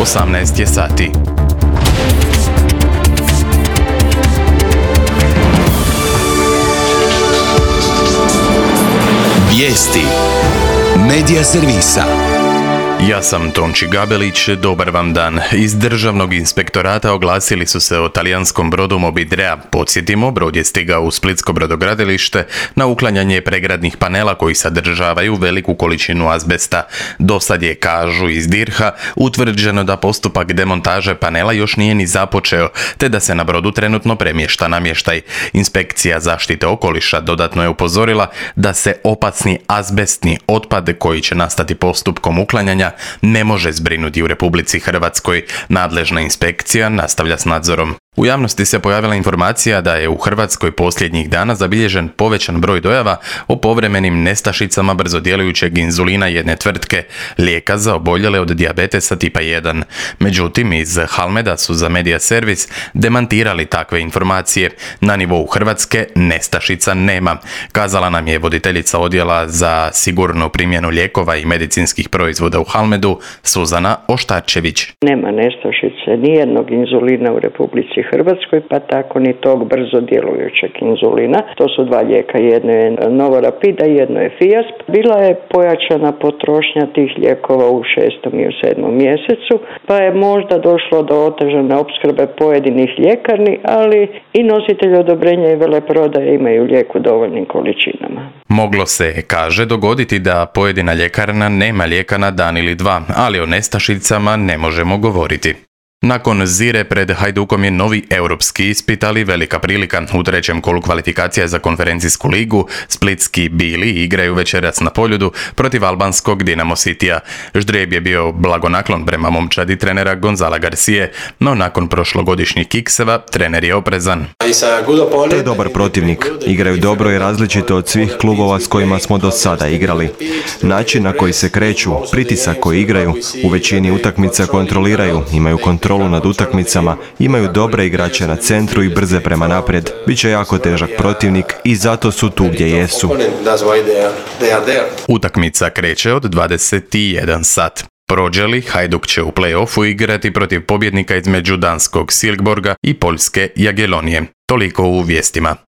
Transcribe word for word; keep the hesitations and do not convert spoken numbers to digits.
osamnaest je sati. Vijesti Medija servisa. Ja sam Tonči Gabelić, dobar vam dan. Iz Državnog inspektorata oglasili su se o talijanskom brodu Mobidrea. Podsjetimo, brod je stigao u splitsko brodogradilište na uklanjanje pregradnih panela koji sadržavaju veliku količinu azbesta. Dosad je, kažu iz DIRH-a, utvrđeno da postupak demontaže panela još nije ni započeo, te da se na brodu trenutno premješta namještaj. Inspekcija zaštite okoliša dodatno je upozorila da se opasni azbestni otpad koji će nastati postupkom uklanjanja ne može zbrinuti u Republici Hrvatskoj. Nadležna inspekcija nastavlja s nadzorom. U javnosti se pojavila informacija da je u Hrvatskoj posljednjih dana zabilježen povećan broj dojava o povremenim nestašicama brzodjelujućeg inzulina jedne tvrtke, lijeka za oboljele od dijabetesa tipa jedan. Međutim, iz Halmeda su za Medija servis demantirali takve informacije. Na nivou Hrvatske nestašica nema, kazala nam je voditeljica odjela za sigurnu primjenu lijekova i medicinskih proizvoda u Halmedu, Suzana Oštarčević. Nema nestašice nijednog inzulina u Republici Hrvatskoj, pa tako ni tog brzo djelujućeg inzulina. To su dva lijeka, jedno je Novorapid, jedno je Fiasp. Bila je pojačana potrošnja tih lijekova u šestom i u sedmom mjesecu, pa je možda došlo do otežane opskrbe pojedinih ljekarni, ali i nositelji odobrenja i veleprodaje imaju lijek u dovoljnim količinama. Moglo se, kaže, dogoditi da pojedina ljekarna nema lijeka na dan ili dva, ali o nestašicama ne možemo govoriti. Nakon Zire pred Hajdukom je novi europski ispit, ali velika prilika. U trećem kolu kvalifikacija za konferencijsku ligu splitski Bili igraju večeras na Poljudu protiv albanskog Dinamo Cityja. Ždrijeb je bio blagonaklon prema momčadi trenera Gonzala Garcije, no nakon prošlogodišnjih kikseva trener je oprezan. To je dobar protivnik. Igraju dobro i različito od svih klubova s kojima smo do sada igrali. Način na koji se kreću, pritisak koji igraju, u većini utakmica kontroliraju, imaju kontrolu nad utakmicama, imaju dobre igrače na centru i brze prema naprijed. Biće jako težak protivnik i zato su tu gdje jesu. Utakmica kreće od dvadeset jedan sat. Prođe li, Hajduk će u play-offu igrati protiv pobjednika između danskog Silkeborga i poljske Jagiellonije. Toliko u vijestima.